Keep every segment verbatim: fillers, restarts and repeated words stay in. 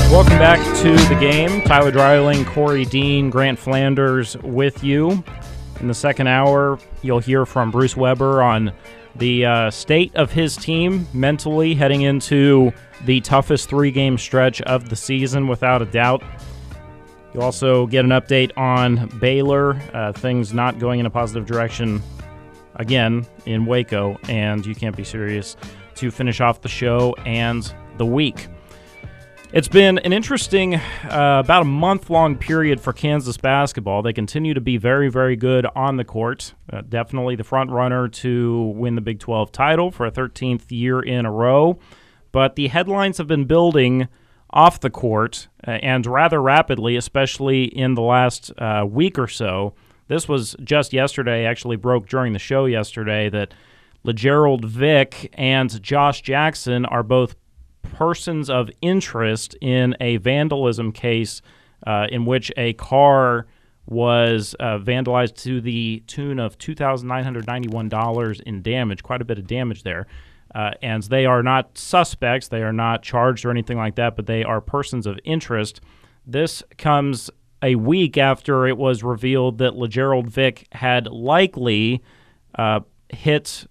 Welcome back to the game. Tyler Dreiling, Corey Dean, Grant Flanders with you. In the second hour, you'll hear from Bruce Weber on the uh, state of his team mentally heading into the toughest three-game stretch of the season, without a doubt. You'll also get an update on Baylor, uh, things not going in a positive direction again in Waco, and you can't be serious to finish off the show and the week. It's been an interesting uh, about a month-long period for Kansas basketball. They continue to be very, very good on the court. Uh, definitely the front runner to win the Big twelve title for a thirteenth year in a row. But the headlines have been building off the court, uh, and rather rapidly, especially in the last uh, week or so. This was just yesterday, actually broke during the show yesterday, that LeGerald Vick and Josh Jackson are both persons of interest in a vandalism case uh, in which a car was uh, vandalized to the tune of two thousand nine hundred ninety-one dollars in damage, quite a bit of damage there. Uh, and they are not suspects, they are not charged or anything like that, but they are persons of interest. This comes a week after it was revealed that LeGerald Vick had likely uh, hit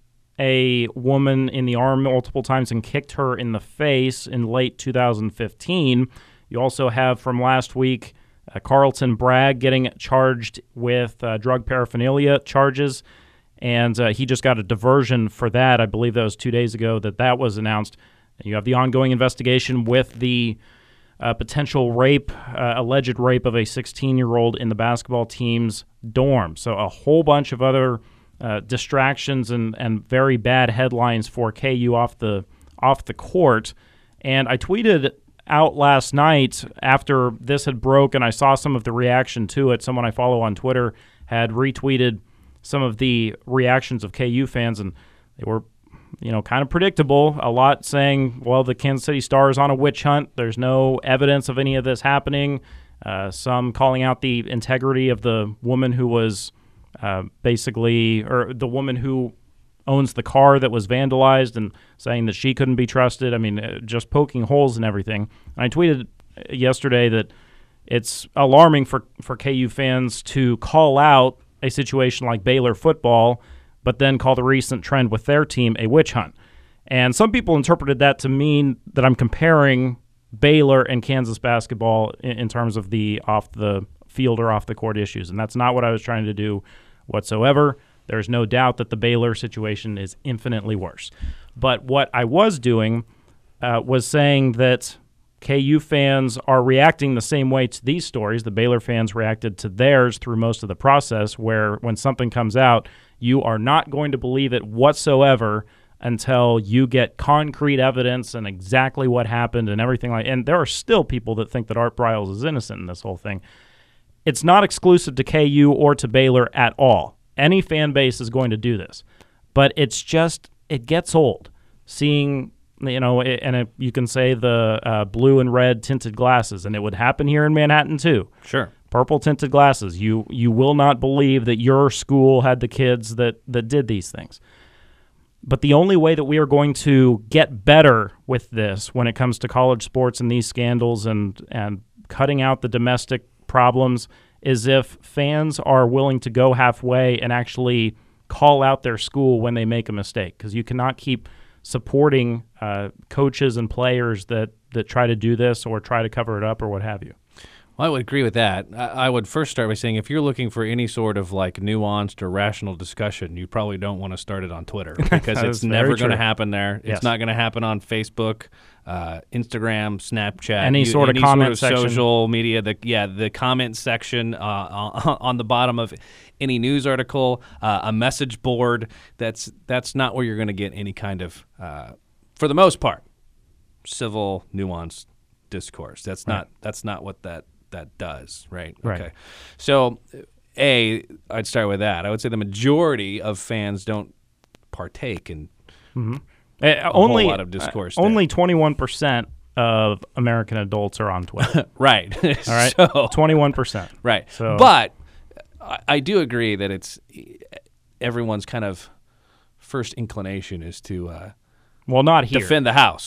a woman in the arm multiple times and kicked her in the face in late two thousand fifteen. You also have from last week uh, Carlton Bragg getting charged with uh, drug paraphernalia charges, and uh, he just got a diversion for that. I believe that was two days ago that that was announced. And you have the ongoing investigation with the uh, potential rape, uh, alleged rape of a sixteen-year-old in the basketball team's dorm. So a whole bunch of other Uh, distractions and, and very bad headlines for K U off the off the court. And I tweeted out last night after this had broke, and I saw some of the reaction to it. Someone I follow on Twitter had retweeted some of the reactions of K U fans, and they were, you know, kind of predictable. A lot saying, well, the Kansas City Star is on a witch hunt. There's no evidence of any of this happening. Uh, some calling out the integrity of the woman who was Uh, basically, or the woman who owns the car that was vandalized, and saying that she couldn't be trusted. I mean, uh, just poking holes in everything. And I tweeted yesterday that it's alarming for, for K U fans to call out a situation like Baylor football, but then call the recent trend with their team a witch hunt. And some people interpreted that to mean that I'm comparing Baylor and Kansas basketball in, in terms of the off the field or off the court issues, and that's not what I was trying to do whatsoever. There's no doubt that the Baylor situation is infinitely worse. But what I was doing uh, was saying that K U fans are reacting the same way to these stories. The Baylor fans reacted to theirs through most of the process, where when something comes out, you are not going to believe it whatsoever until you get concrete evidence and exactly what happened and everything like. And there are still people that think that Art Briles is innocent in this whole thing. It's not exclusive to K U or to Baylor at all. Any fan base is going to do this. But it's just, it gets old. Seeing, you know, it, and it, you can say the uh, blue and red tinted glasses, and it would happen here in Manhattan too. Sure. Purple tinted glasses. You you will not believe that your school had the kids that, that did these things. But the only way that we are going to get better with this when it comes to college sports and these scandals and and cutting out the domestic problems is if fans are willing to go halfway and actually call out their school when they make a mistake, because you cannot keep supporting uh, coaches and players that, that try to do this or try to cover it up or what have you. Well, I would agree with that. I, I would first start by saying if you're looking for any sort of like nuanced or rational discussion, you probably don't want to start it on Twitter, because it's never going to happen there. It's yes. not going to happen on Facebook, uh, Instagram, Snapchat, any you, sort of any comment sort of section. social media. The yeah, the comment section uh, on the bottom of any news article, uh, a message board. That's that's not where you're going to get any kind of, uh, for the most part, civil, nuanced discourse. That's right. not that's not what that. that does, right? Right. Okay. So, A, I'd start with that. I would say the majority of fans don't partake in mm-hmm. a uh, only, whole lot of discourse. Uh, only twenty-one percent of American adults are on Twitter. Right. All right. So, twenty-one percent. Right. So. But I, I do agree that it's everyone's kind of first inclination is to uh, well, not here. defend the house. Yeah.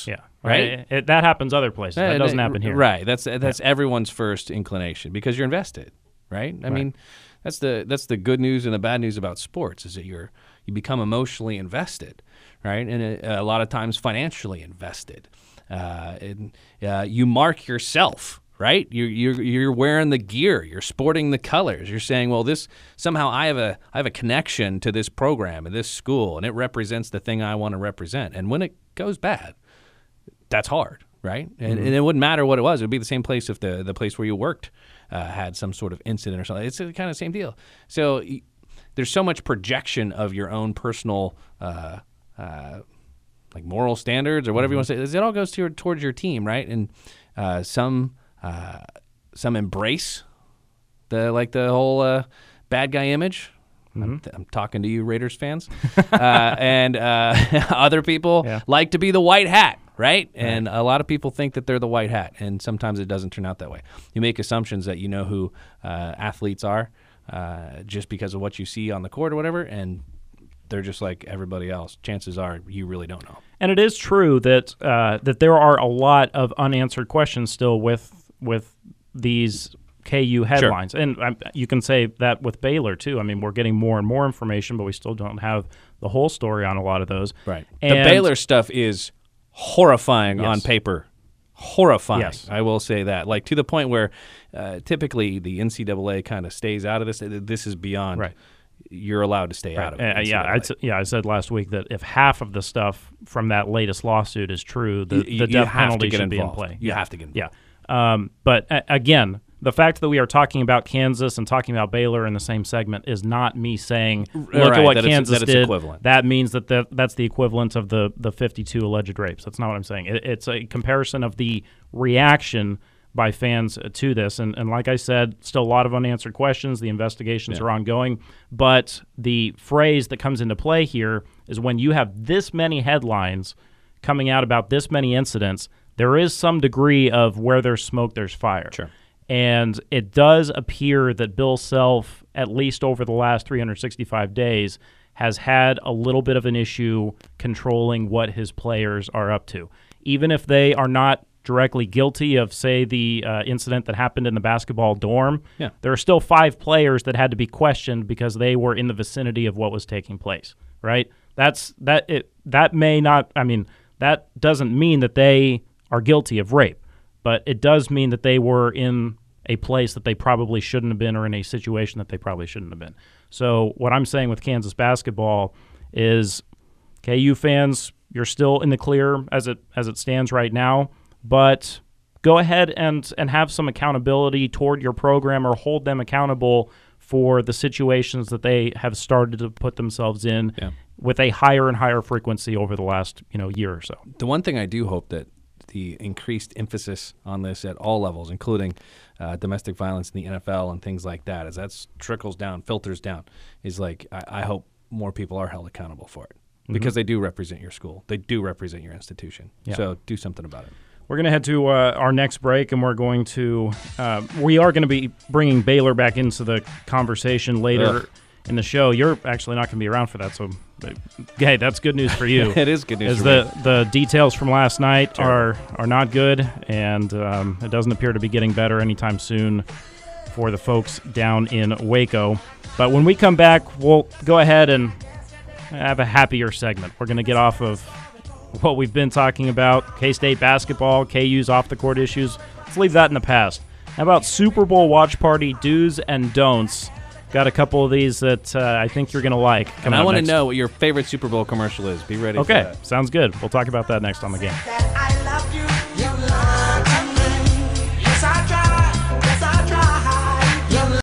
right? It, it, that happens other places. That doesn't happen here. Right. That's that's yeah. everyone's first inclination because you're invested, right? I right. mean, that's the that's the good news and the bad news about sports is that you're you become emotionally invested, right? And a, a lot of times financially invested. Uh, and uh, you mark yourself. Right, you're you're you're wearing the gear, you're sporting the colors. You're saying, well, this somehow I have a I have a connection to this program and this school, and it represents the thing I want to represent. And when it goes bad, that's hard, right? And, mm-hmm. and it wouldn't matter what it was. It would be the same place if the the place where you worked uh, had some sort of incident or something. It's the kind of same deal. So y- there's so much projection of your own personal. Uh, uh, like moral standards or whatever mm-hmm. you want to say. It all goes to your, towards your team, right? And uh, some. Uh, some embrace the like the whole uh, bad guy image. Mm-hmm. I'm, I'm talking to you, Raiders fans, uh, and uh, other people yeah. like to be the white hat, right? right? And a lot of people think that they're the white hat, and sometimes it doesn't turn out that way. You make assumptions that you know who uh, athletes are uh, just because of what you see on the court or whatever, and they're just like everybody else. Chances are you really don't know. And it is true that uh, that there are a lot of unanswered questions still with. with these K U headlines. Sure. And um, you can say that with Baylor, too. I mean, we're getting more and more information, but we still don't have the whole story on a lot of those. Right. And the Baylor stuff is horrifying yes. on paper. Horrifying. Yes. I will say that. Like, to the point where uh, typically the N C double A kind of stays out of this. This is beyond. Right. You're allowed to stay right. out of it. Uh, yeah, I yeah, I said last week that if half of the stuff from that latest lawsuit is true, the, you, the you death penalty should involved. be in play. You yeah. have to get involved. Yeah. Um, but uh, again, the fact that we are talking about Kansas and talking about Baylor in the same segment is not me saying, look right, at what that Kansas it's, that did. It's equivalent. That means that the, that's the equivalent of the, the fifty-two alleged rapes. That's not what I'm saying. It, it's a comparison of the reaction by fans to this. And, and like I said, still a lot of unanswered questions. The investigations yeah. are ongoing. But the phrase that comes into play here is when you have this many headlines coming out about this many incidents, there is some degree of where there's smoke, there's fire. Sure. And it does appear that Bill Self, at least over the last three hundred sixty-five days, has had a little bit of an issue controlling what his players are up to. Even if they are not directly guilty of, say, the uh, incident that happened in the basketball dorm, yeah. there are still five players that had to be questioned because they were in the vicinity of what was taking place, right? That's that it that may not, I mean, that doesn't mean that they are guilty of rape, but it does mean that they were in a place that they probably shouldn't have been or in a situation that they probably shouldn't have been. So what I'm saying with Kansas basketball is K U fans, you're still in the clear as it as it stands right now, but go ahead and, and have some accountability toward your program or hold them accountable for the situations that they have started to put themselves in yeah. with a higher and higher frequency over the last you know year or so. The one thing I do hope that the increased emphasis on this at all levels, including uh, domestic violence in the N F L and things like that, as that trickles down, filters down, is like I, I hope more people are held accountable for it mm-hmm. because they do represent your school. They do represent your institution. Yeah. So do something about it. We're going to head to uh, our next break, and we're going to uh, we are going to be bringing Baylor back into the conversation later Ugh. in the show. You're actually not going to be around for that, so hey, that's good news for you. It is good news. As for the me. the details from last night sure. are are not good, and um, it doesn't appear to be getting better anytime soon for the folks down in Waco. But when we come back, we'll go ahead and have a happier segment. We're going to get off of what we've been talking about, K-State basketball, K U's off-the-court issues. Let's leave that in the past. How about Super Bowl watch party do's and don'ts? Got a couple of these that uh, I think you're going to like. And I want to know what your favorite Super Bowl commercial is. Be ready okay, for that. Sounds good. We'll talk about that next on The Game.